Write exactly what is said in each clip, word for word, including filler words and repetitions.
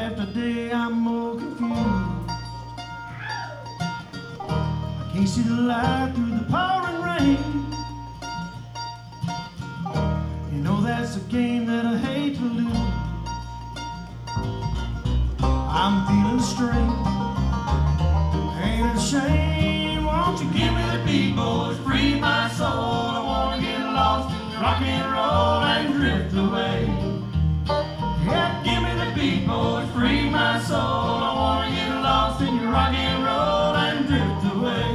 after day I'm more confused. I can't see the light through the pouring rain. You know that's a game that I hate to lose. I'm feeling strange, ain't it a shame? Won't you give me the beat, boys, free my soul? I wanna get lost in rock and roll and drift away. Yeah, give me the beat, boys, free my soul. I wanna get lost in your rock and roll and drift away.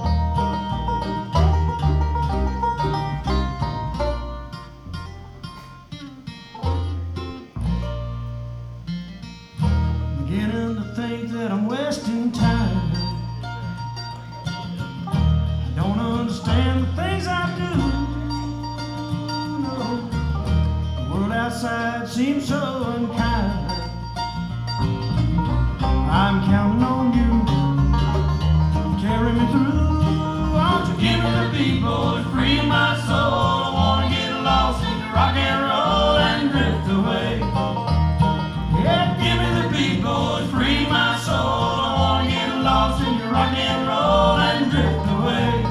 Beginning to think that I'm wasting time. I don't understand the things I do. No, the world outside seems so unkind. I'm counting on you to carry me through. Won't you give me the beat, boys, free my soul? I wanna get lost in the rock and roll and drift away. Yeah, give me the beat, boys, free my soul. I wanna get lost in your rock and roll and drift away.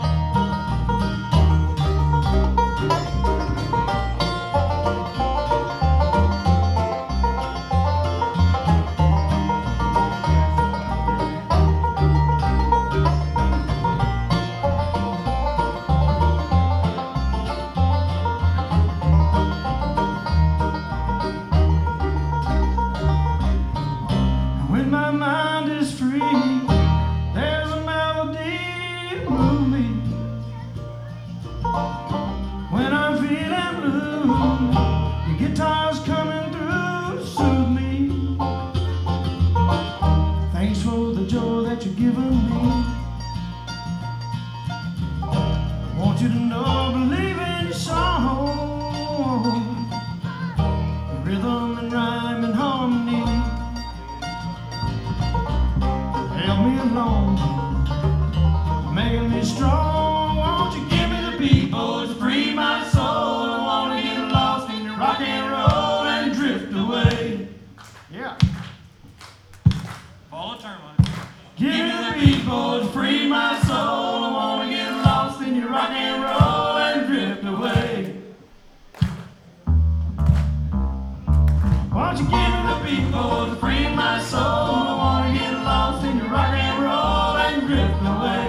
When my mind is free, there's a melody to move me. When I'm feeling blue, the guitar's coming through to soothe me. Thanks for the joy that you've given me. I want you to know I believe in your song, the rhythm and rhyme and harmony. Help me along, making me strong. Won't you give me the beat, boys, free my soul? I wanna get lost in your rock and roll and drift away. Yeah. Follow termite. Give me the beat, boys, free my soul. I wanna get lost in your rock and roll and drift away. Won't you give me the beat, boys, free my soul? I wanna get lost in your rock and roll and drift away.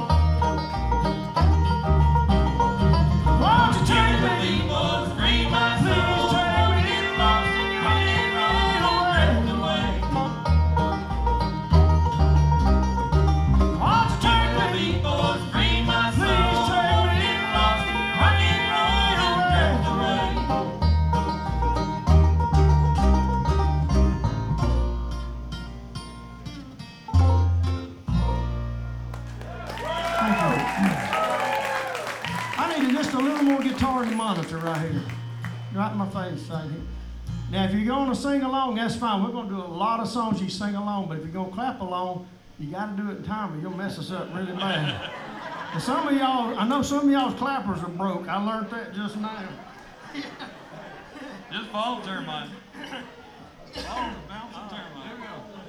Won't you take me, beat, boys, free my soul? Please take me, get lost in your rock and roll and drift away. Won't you take me, beat, boys, free my soul? Please take me, get lost in your rock and roll and drift away. I needed just a little more guitar in the monitor right here. Right in my face right here. Now, if you're going to sing along, that's fine. We're going to do a lot of songs you sing along, but if you're going to clap along, you got to do it in time or you'll mess us up really bad. And some of y'all, I know some of y'all's clappers are broke. I learned that just now. Just follow termite. Follow the bouncing termite.